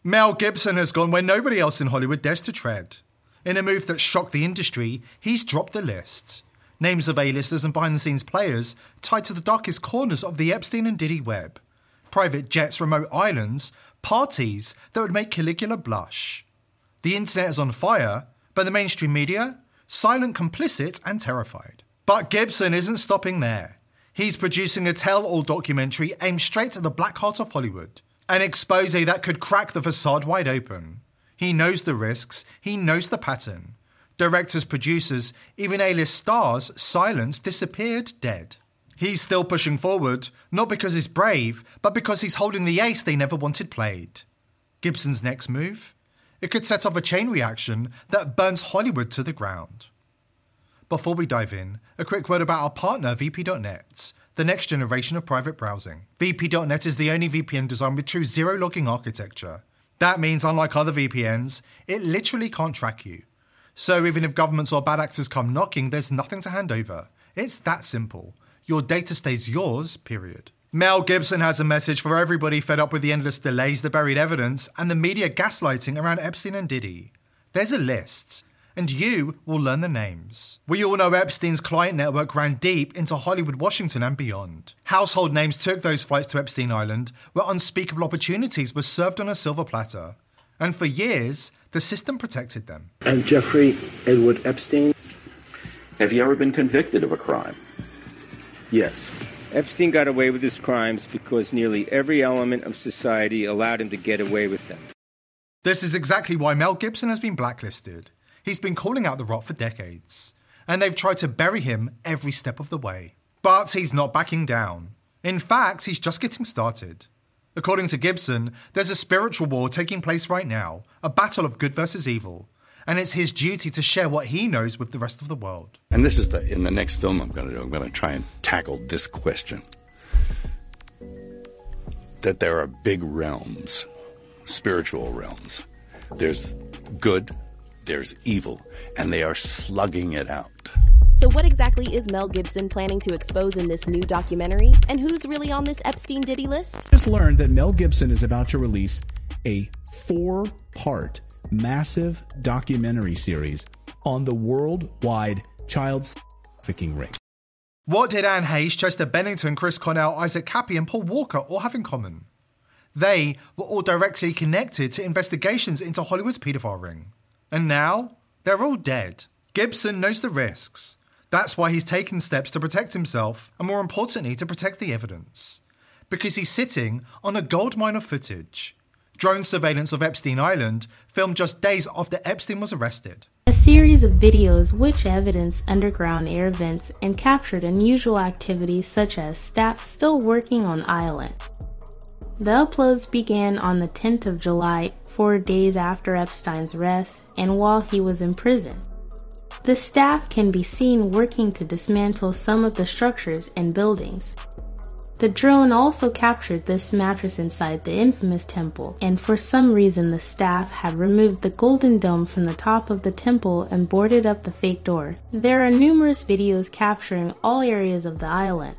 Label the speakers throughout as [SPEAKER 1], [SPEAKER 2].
[SPEAKER 1] Mel Gibson has gone where nobody else in Hollywood dares to tread. In a move that shocked the industry, he's dropped the list. Names of A-listers and behind-the-scenes players tied to the darkest corners of the Epstein and Diddy web. Private jets, remote islands, parties that would make Caligula blush. The internet is on fire, but the mainstream media, silent, complicit and terrified. But Gibson isn't stopping there. He's producing a tell-all documentary aimed straight at the black heart of Hollywood. An expose that could crack the facade wide open. He knows the risks, he knows the pattern. Directors, producers, even A-list stars silenced, disappeared, dead. He's still pushing forward, not because he's brave, but because he's holding the ace they never wanted played. Gibson's next move? It could set off a chain reaction that burns Hollywood to the ground. Before we dive in, a quick word about our partner VP.net, the next generation of private browsing. VP.net is the only VPN designed with true zero-logging architecture. That means, unlike other VPNs, it literally can't track you. So even if governments or bad actors come knocking, there's nothing to hand over. It's that simple. Your data stays yours, period. Mel Gibson has a message for everybody fed up with the endless delays, the buried evidence, and the media gaslighting around Epstein and Diddy. There's a list, and you will learn the names. We all know Epstein's client network ran deep into Hollywood, Washington, and beyond. Household names took those flights to Epstein Island, where unspeakable opportunities were served on a silver platter. And for years, the system protected them.
[SPEAKER 2] And Jeffrey Edward Epstein.
[SPEAKER 3] Have you ever been convicted of a crime?
[SPEAKER 2] Yes.
[SPEAKER 4] Epstein got away with his crimes because nearly every element of society allowed him to get away with them.
[SPEAKER 1] This is exactly why Mel Gibson has been blacklisted. He's been calling out the rot for decades. And they've tried to bury him every step of the way. But he's not backing down. In fact, he's just getting started. According to Gibson, there's a spiritual war taking place right now, a battle of good versus evil, and it's his duty to share what he knows with the rest of the world.
[SPEAKER 5] And this is in the next film I'm going to do, I'm going to try and tackle this question. That there are big realms, spiritual realms. There's good, there's evil, and they are slugging it out.
[SPEAKER 6] So what exactly is Mel Gibson planning to expose in this new documentary? And who's really on this Epstein-Diddy list?
[SPEAKER 7] Just learned that Mel Gibson is about to release a 4-part massive documentary series on the worldwide child trafficking ring.
[SPEAKER 1] What did Anne Hayes, Chester Bennington, Chris Cornell, Isaac Kappy and Paul Walker all have in common? They were all directly connected to investigations into Hollywood's paedophile ring. And now, they're all dead. Gibson knows the risks. That's why he's taken steps to protect himself, and more importantly, to protect the evidence. Because he's sitting on a goldmine of footage. Drone surveillance of Epstein Island, filmed just days after Epstein was arrested.
[SPEAKER 8] A series of videos which evidence underground air vents and captured unusual activities such as staff still working on island. The uploads began on the 10th of July, 4 days after Epstein's arrest and while he was in prison. The staff can be seen working to dismantle some of the structures and buildings. The drone also captured this mattress inside the infamous temple, and for some reason the staff had removed the golden dome from the top of the temple and boarded up the fake door. There are numerous videos capturing all areas of the island.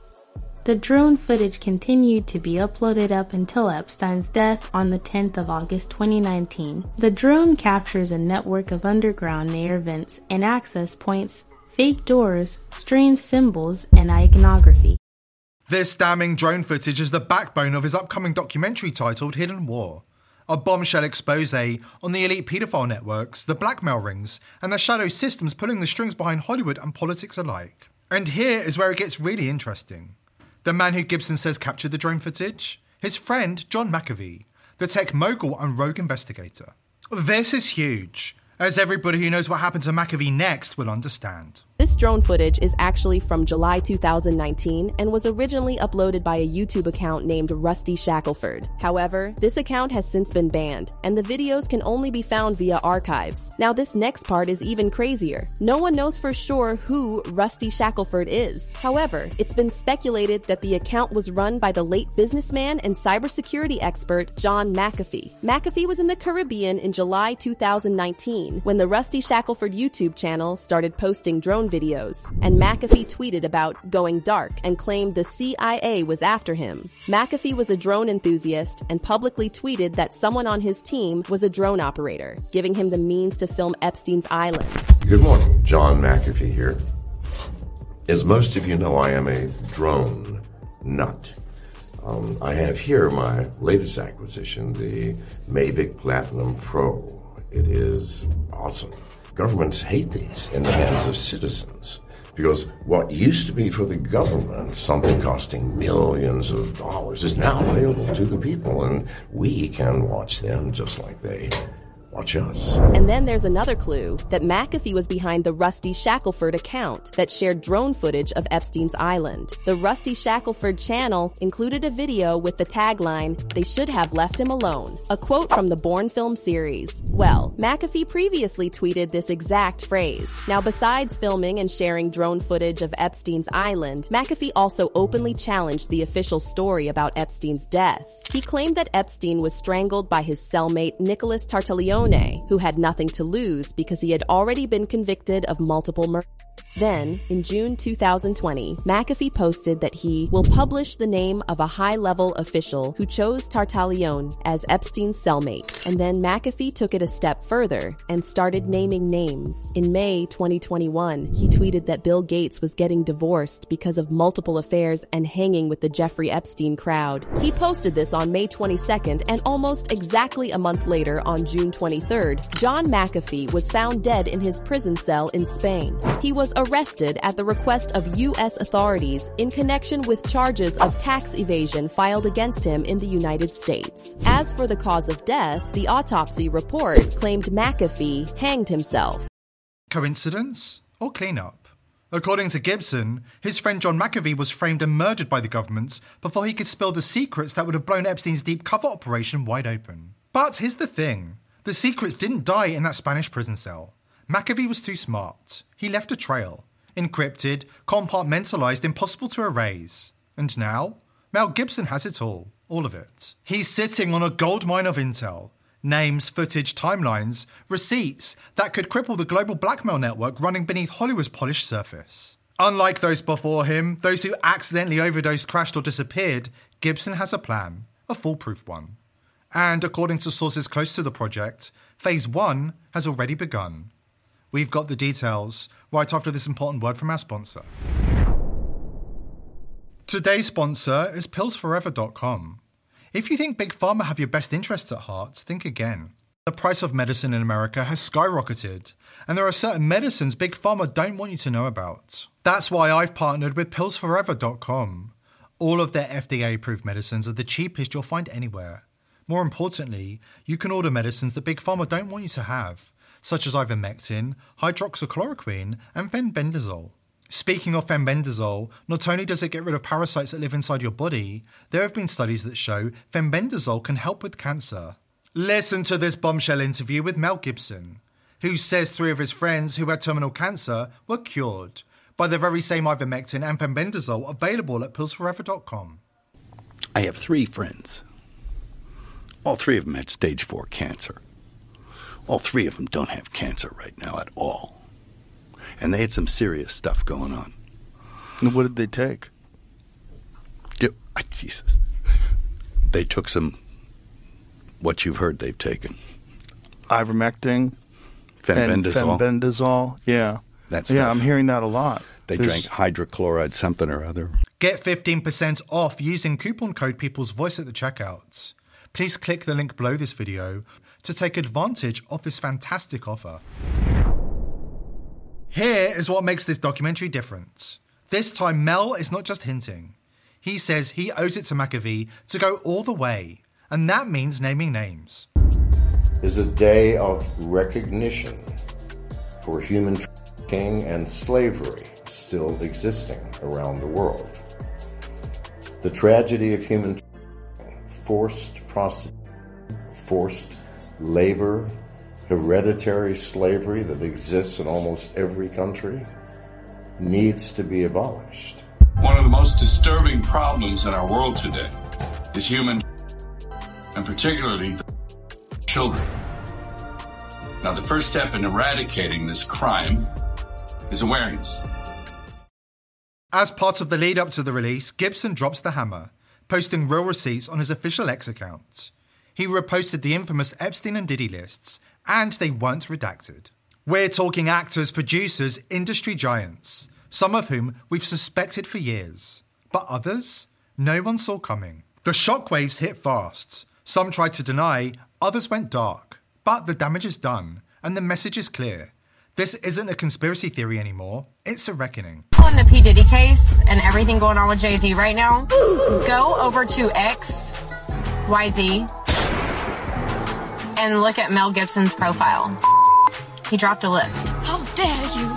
[SPEAKER 8] The drone footage continued to be uploaded up until Epstein's death on the 10th of August 2019. The drone captures a network of underground air vents and access points, fake doors, strange symbols, and iconography.
[SPEAKER 1] This damning drone footage is the backbone of his upcoming documentary titled Hidden War, a bombshell expose on the elite paedophile networks, the blackmail rings, and the shadow systems pulling the strings behind Hollywood and politics alike. And here is where it gets really interesting. The man who Gibson says captured the drone footage? His friend, John McAfee, the tech mogul and rogue investigator. This is huge, as everybody who knows what happened to McAfee next will understand.
[SPEAKER 6] This drone footage is actually from July 2019 and was originally uploaded by a YouTube account named Rusty Shackelford. However, this account has since been banned, and the videos can only be found via archives. Now this next part is even crazier. No one knows for sure who Rusty Shackelford is. However, it's been speculated that the account was run by the late businessman and cybersecurity expert John McAfee. McAfee was in the Caribbean in July 2019 when the Rusty Shackelford YouTube channel started posting drone videos, and McAfee tweeted about going dark and claimed the CIA was after him. McAfee was a drone enthusiast and publicly tweeted that someone on his team was a drone operator, giving him the means to film Epstein's island.
[SPEAKER 9] Good morning, John McAfee here. As most of you know, I am a drone nut. I have here my latest acquisition, the Mavic Platinum Pro. It is awesome. Governments hate these in the hands of citizens because what used to be for the government, something costing millions of dollars, is now available to the people, and we can watch them just like they watch us.
[SPEAKER 6] And then there's another clue that McAfee was behind the Rusty Shackelford account that shared drone footage of Epstein's island. The Rusty Shackelford channel included a video with the tagline, "They should have left him alone," a quote from the Bourne film series. Well, McAfee previously tweeted this exact phrase. Now, besides filming and sharing drone footage of Epstein's island, McAfee also openly challenged the official story about Epstein's death. He claimed that Epstein was strangled by his cellmate Nicholas Tartaglione, who had nothing to lose because he had already been convicted of multiple murders. Then, in June 2020, McAfee posted that he will publish the name of a high-level official who chose Tartaglione as Epstein's cellmate. And then McAfee took it a step further and started naming names. In May 2021, he tweeted that Bill Gates was getting divorced because of multiple affairs and hanging with the Jeffrey Epstein crowd. He posted this on May 22nd, and almost exactly a month later, on June 23rd, John McAfee was found dead in his prison cell in Spain. He was arrested at the request of U.S. authorities in connection with charges of tax evasion filed against him in the United States. As for the cause of death, the autopsy report claimed McAfee hanged himself.
[SPEAKER 1] Coincidence or cleanup? According to Gibson, his friend John McAfee was framed and murdered by the government before he could spill the secrets that would have blown Epstein's deep cover operation wide open. But here's the thing. The secrets didn't die in that Spanish prison cell. McAfee was too smart. He left a trail. Encrypted, compartmentalized, impossible to erase. And now, Mel Gibson has it all of it. He's sitting on a goldmine of intel. Names, footage, timelines, receipts that could cripple the global blackmail network running beneath Hollywood's polished surface. Unlike those before him, those who accidentally overdosed, crashed or disappeared, Gibson has a plan, a foolproof one. And according to sources close to the project, Phase 1 has already begun. We've got the details right after this important word from our sponsor. Today's sponsor is PillsForever.com. If you think Big Pharma have your best interests at heart, think again. The price of medicine in America has skyrocketed, and there are certain medicines Big Pharma don't want you to know about. That's why I've partnered with PillsForever.com. All of their FDA-approved medicines are the cheapest you'll find anywhere. More importantly, you can order medicines that Big Pharma don't want you to have, such as ivermectin, hydroxychloroquine, and fenbendazole. Speaking of fenbendazole, not only does it get rid of parasites that live inside your body, there have been studies that show fenbendazole can help with cancer. Listen to this bombshell interview with Mel Gibson, who says 3 of his friends who had terminal cancer were cured by the very same ivermectin and fenbendazole available at pillsforever.com.
[SPEAKER 5] I have 3 friends. All 3 of them had stage 4 cancer. All 3 of them don't have cancer right now at all. And they had some serious stuff going on.
[SPEAKER 10] And what did they take?
[SPEAKER 5] Jesus. They took some, what you've heard they've taken.
[SPEAKER 10] Ivermectin.
[SPEAKER 5] Fenbendazole.
[SPEAKER 10] Fenbendazole, yeah.
[SPEAKER 5] That's
[SPEAKER 10] I'm hearing that a lot.
[SPEAKER 5] They drank hydrochloride something or other.
[SPEAKER 1] Get 15% off using coupon code People's Voice at the checkout. Please click the link below this video to take advantage of this fantastic offer. Here is what makes this documentary different. This time, Mel is not just hinting. He says he owes it to McAfee to go all the way, and that means naming names.
[SPEAKER 9] Is a day of recognition for human trafficking and slavery still existing around the world. The tragedy of human trafficking, forced prostitution, forced labor, hereditary slavery that exists in almost every country needs to be abolished.
[SPEAKER 11] One of the most disturbing problems in our world today is human, and particularly children. Now, the first step in eradicating this crime is awareness.
[SPEAKER 1] As part of the lead up to the release, Gibson drops the hammer, posting real receipts on his official X account. He reposted the infamous Epstein and Diddy lists, and they weren't redacted. We're talking actors, producers, industry giants, some of whom we've suspected for years. But others, no one saw coming. The shockwaves hit fast. Some tried to deny, others went dark. But the damage is done, and the message is clear. This isn't a conspiracy theory anymore, it's a reckoning.
[SPEAKER 12] On the P. Diddy case and everything going on with Jay-Z right now, go over to XYZ and look at Mel Gibson's profile. He dropped a list.
[SPEAKER 13] How dare you!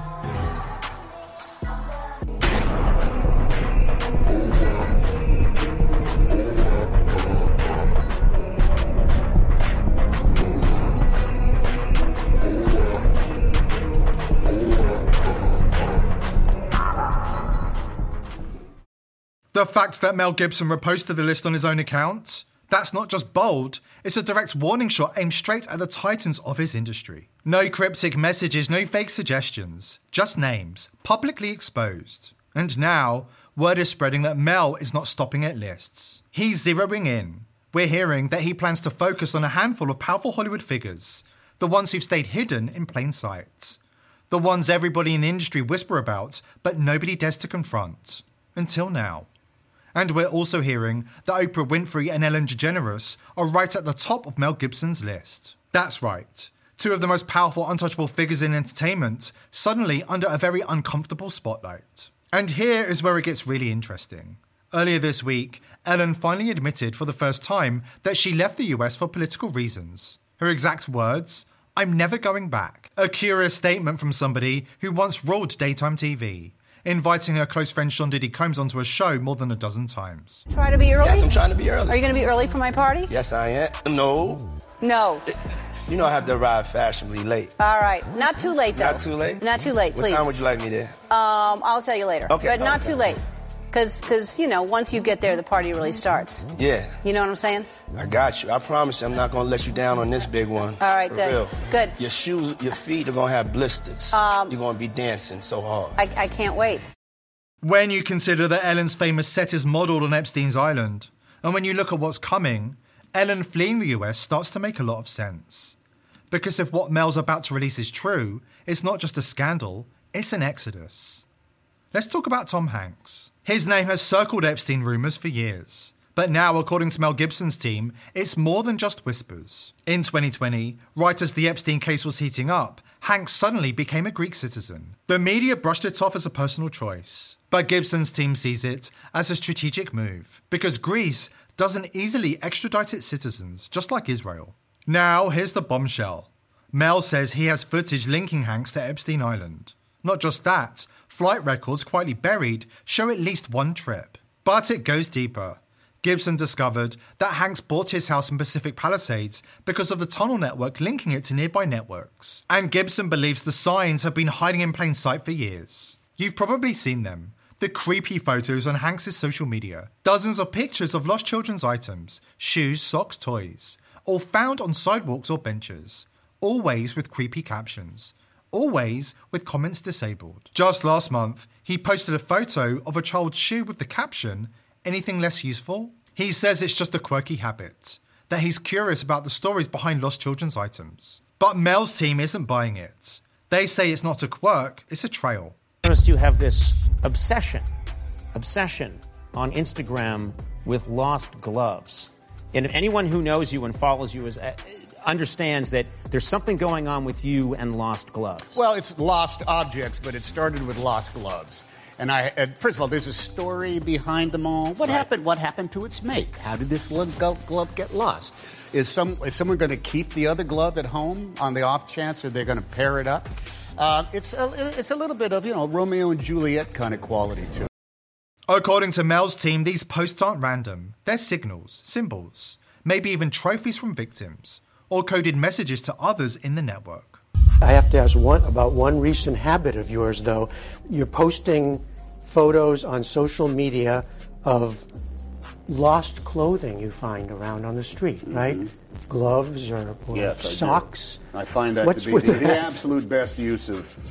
[SPEAKER 1] The fact that Mel Gibson reposted the list on his own account, that's not just bold, it's a direct warning shot aimed straight at the titans of his industry. No cryptic messages, no fake suggestions, just names, publicly exposed. And now, word is spreading that Mel is not stopping at lists. He's zeroing in. We're hearing that he plans to focus on a handful of powerful Hollywood figures, the ones who've stayed hidden in plain sight. The ones everybody in the industry whisper about, but nobody dares to confront. Until now. And we're also hearing that Oprah Winfrey and Ellen DeGeneres are right at the top of Mel Gibson's list. That's right. Two of the most powerful, untouchable figures in entertainment, suddenly under a very uncomfortable spotlight. And here is where it gets really interesting. Earlier this week, Ellen finally admitted for the first time that she left the US for political reasons. Her exact words, "I'm never going back." A curious statement from somebody who once ruled daytime TV, inviting her close friend Sean Diddy Combs onto a show more than a dozen times.
[SPEAKER 14] Try to be early?
[SPEAKER 15] Yes, I'm trying to be early.
[SPEAKER 14] Are you going to be early for my party?
[SPEAKER 15] Yes, I am. No.
[SPEAKER 14] No.
[SPEAKER 15] You know I have to arrive fashionably late.
[SPEAKER 14] All right. Not too late, though.
[SPEAKER 15] Not too late?
[SPEAKER 14] Not too late, please.
[SPEAKER 15] What time would you like me there?
[SPEAKER 14] I'll tell you later.
[SPEAKER 15] Okay.
[SPEAKER 14] But not too late. Because, you know, once you get there, the party really starts.
[SPEAKER 15] Yeah.
[SPEAKER 14] You know what I'm saying?
[SPEAKER 15] I got you. I promise you I'm not going to let you down on this big one.
[SPEAKER 14] All right,
[SPEAKER 15] For
[SPEAKER 14] good.
[SPEAKER 15] real.
[SPEAKER 14] Good.
[SPEAKER 15] Your shoes, your feet are going to have blisters. You're going to be dancing so hard.
[SPEAKER 14] I can't wait.
[SPEAKER 1] When you consider that Ellen's famous set is modelled on Epstein's Island, and when you look at what's coming, Ellen fleeing the US starts to make a lot of sense. Because if what Mel's about to release is true, it's not just a scandal, it's an exodus. Let's talk about Tom Hanks. His name has circled Epstein rumours for years. But now, according to Mel Gibson's team, it's more than just whispers. In 2020, right as the Epstein case was heating up, Hanks suddenly became a Greek citizen. The media brushed it off as a personal choice. But Gibson's team sees it as a strategic move, because Greece doesn't easily extradite its citizens, just like Israel. Now, here's the bombshell. Mel says he has footage linking Hanks to Epstein Island. Not just that, flight records quietly buried show at least one trip. But it goes deeper. Gibson discovered that Hanks bought his house in Pacific Palisades because of the tunnel network linking it to nearby networks. And Gibson believes the signs have been hiding in plain sight for years. You've probably seen them. The creepy photos on Hanks' social media. Dozens of pictures of lost children's items, shoes, socks, toys, all found on sidewalks or benches. Always with creepy captions. Always with comments disabled. Just last month, he posted a photo of a child's shoe with the caption, "Anything less useful?" He says it's just a quirky habit, that he's curious about the stories behind lost children's items. But Mel's team isn't buying it. They say it's not a quirk, it's a trail.
[SPEAKER 16] You have this obsession on Instagram with lost gloves. And anyone who knows you and follows you understands that there's something going on with you and lost gloves.
[SPEAKER 17] Well, it's lost objects, but it started with lost gloves. And first of all, there's a story behind them all. What happened? What happened to its mate? How did this glove get lost? Is someone going to keep the other glove at home on the off chance that they're going to pair it up? It's a little bit of, Romeo and Juliet kind of quality to it.
[SPEAKER 1] According to Mel's team, these posts aren't random. They're signals, symbols, maybe even trophies from victims, or coded messages to others in the network.
[SPEAKER 18] I have to ask about one recent habit of yours, though. You're posting photos on social media of lost clothing you find around on the street, right? Gloves or
[SPEAKER 19] yes,
[SPEAKER 18] socks?
[SPEAKER 19] I find that
[SPEAKER 18] What's
[SPEAKER 19] to be the absolute best use of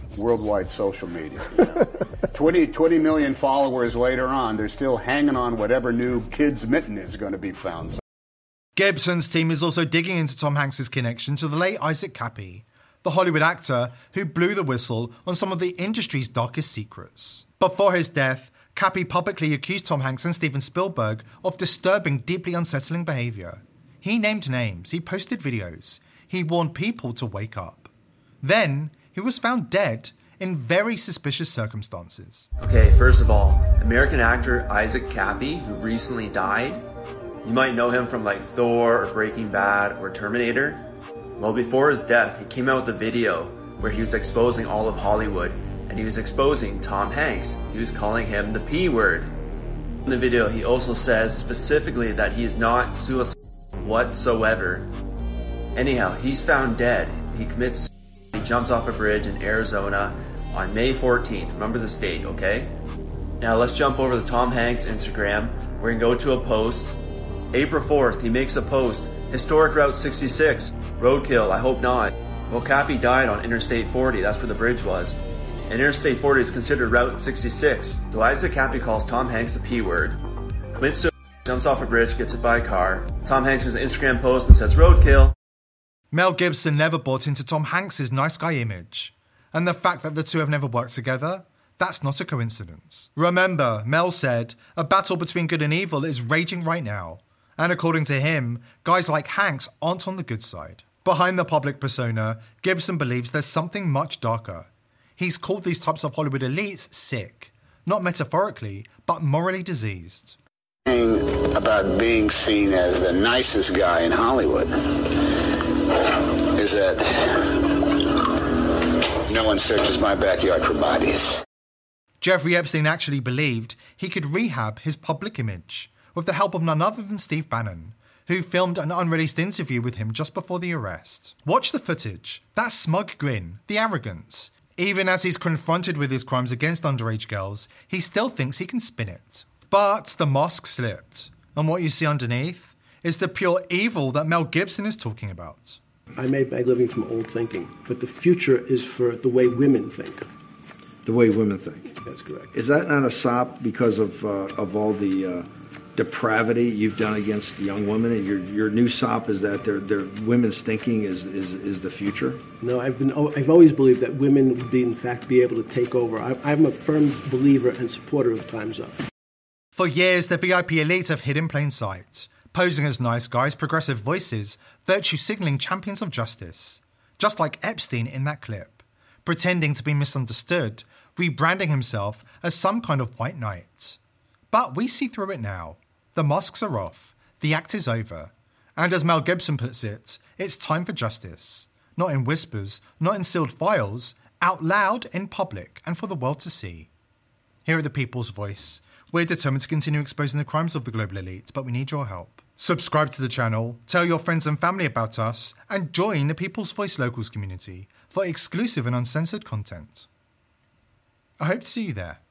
[SPEAKER 17] worldwide social media. 20 million followers later on, they're still hanging on whatever new kid's mitten is going to be found.
[SPEAKER 1] Gibson's team is also digging into Tom Hanks' connection to the late Isaac Cappy, the Hollywood actor who blew the whistle on some of the industry's darkest secrets. Before his death, Cappy publicly accused Tom Hanks and Steven Spielberg of disturbing, deeply unsettling behaviour. He named names, he posted videos, he warned people to wake up. Then, he was found dead in very suspicious circumstances.
[SPEAKER 13] Okay, first of all, American actor Isaac Cappy, who recently died. You might know him from like Thor or Breaking Bad or Terminator. Well, before his death, he came out with a video where he was exposing all of Hollywood, and he was exposing Tom Hanks. He was calling him the P word. In the video, he also says specifically that he is not suicidal whatsoever. Anyhow, he's found dead. He commits suicide. He jumps off a bridge in Arizona on May 14th. Remember this date, okay? Now let's jump over to Tom Hanks' Instagram. We're gonna go to a post. April 4th, he makes a post. Historic Route 66. Roadkill, I hope not. Well, Cappy died on Interstate 40. That's where the bridge was. And Interstate 40 is considered Route 66. So Isaac Cappy calls Tom Hanks the P word. Commits suicide, jumps off a bridge, gets hit by a car. Tom Hanks makes an Instagram post and says, roadkill.
[SPEAKER 1] Mel Gibson never bought into Tom Hanks' nice guy image. And the fact that the two have never worked together, that's not a coincidence. Remember, Mel said, a battle between good and evil is raging right now. And according to him, guys like Hanks aren't on the good side. Behind the public persona, Gibson believes there's something much darker. He's called these types of Hollywood elites sick. Not metaphorically, but morally diseased.
[SPEAKER 19] About being seen as the nicest guy in Hollywood is that no one searches my backyard for bodies.
[SPEAKER 1] Jeffrey Epstein actually believed he could rehab his public image with the help of none other than Steve Bannon, who filmed an unreleased interview with him just before the arrest. Watch the footage, that smug grin, the arrogance. Even as he's confronted with his crimes against underage girls, he still thinks he can spin it. But the mask slipped, and what you see underneath is the pure evil that Mel Gibson is talking about.
[SPEAKER 2] I made my living from old thinking, but the future is for the way women think.
[SPEAKER 20] The way women think.
[SPEAKER 2] That's correct.
[SPEAKER 20] Is that not a sop because of all the depravity you've done against young women? And your new sop is that their women's thinking is the future?
[SPEAKER 2] No, I've always believed that women would be able to take over. I'm a firm believer and supporter of Time's Up.
[SPEAKER 1] For years, the VIP elite have hid in plain sight, posing as nice guys, progressive voices, virtue signalling champions of justice. Just like Epstein in that clip, pretending to be misunderstood, rebranding himself as some kind of white knight. But we see through it now. The masks are off, the act is over. And as Mel Gibson puts it, it's time for justice. Not in whispers, not in sealed files, out loud in public and for the world to see. Here at The People's Voice, we're determined to continue exposing the crimes of the global elite, but we need your help. Subscribe to the channel, tell your friends and family about us, and join the People's Voice Locals community for exclusive and uncensored content. I hope to see you there.